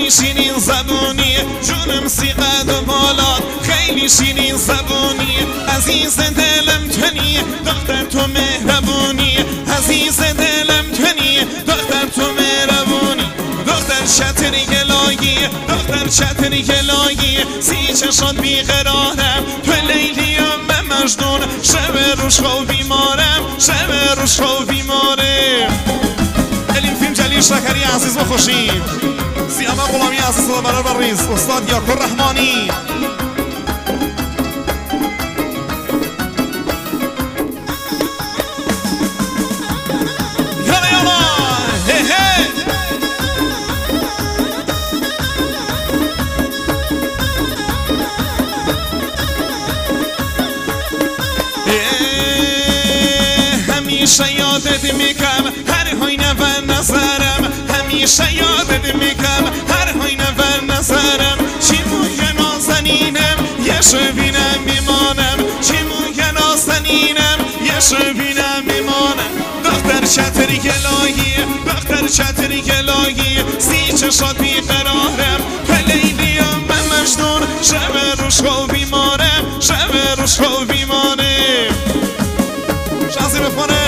خیلی شیرین زبونی، جونم سیقد و بالات خیلی شیرین زبونی. عزیز دلم تنی دختر تو مهربونی، عزیز دلم تنی دختر تو مهربونی. دختر چتری گلایی، دختر چتری گلایی، سی چشات بیقرارم تو لیلیم من مجنون. شب روش خو بیمارم، شب روش خو بیمارم. این فیلم جلیل شکری عزیز و خوشید، سیامه غلامی عزیز و برار بریز، استاد یاکر رحمانی. همیشه یادت میکم هر هاینه و نظرم، همیشه یادت میکم هر هاینه و نظرم. چی موی نازنینم یه شبینم میمانم، چی موی نازنینم یه شبینم میمانم. دختر چتری گلایی، دختر چتری گلایی، سی چشات بیقرارم تو لیلیم من مجنون. شب روش خو بیمارم، شب روش خو بیمارم. شازی بخونه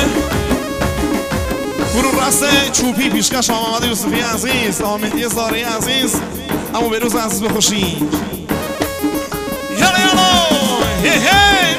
برو رسته چوبی پیشکش محمد یوسفی عزیز، مهدی زاری عزیز، اما بروز عزیز بخوشی. یالا یالا هی هی.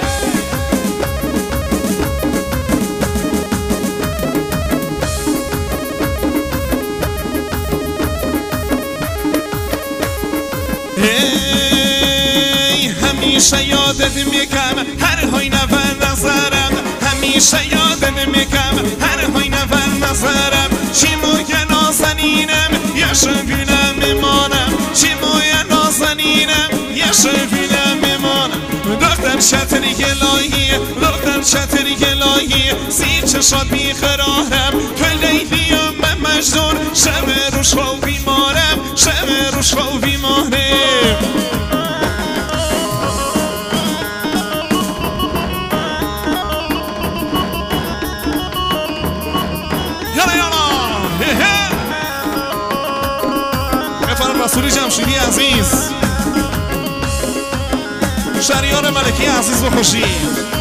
همیشه یادت میکم هر هاینه و نظرم، همیشه یادت میکم هر هاینه و نظرم. چی موی نازنینم یه شبینم میمانم، چی موی نازنینم یه شبینم میمانم. دختر چتری گلایی، دختر چتری گلایی، سی چشات بیقرارم تو لیلیم من مجنون. شب روش خو بیمارم، شب روش خو بیمارم. رسولی جمشیدی عزیز، شریار ملکی عزیز و خوشی.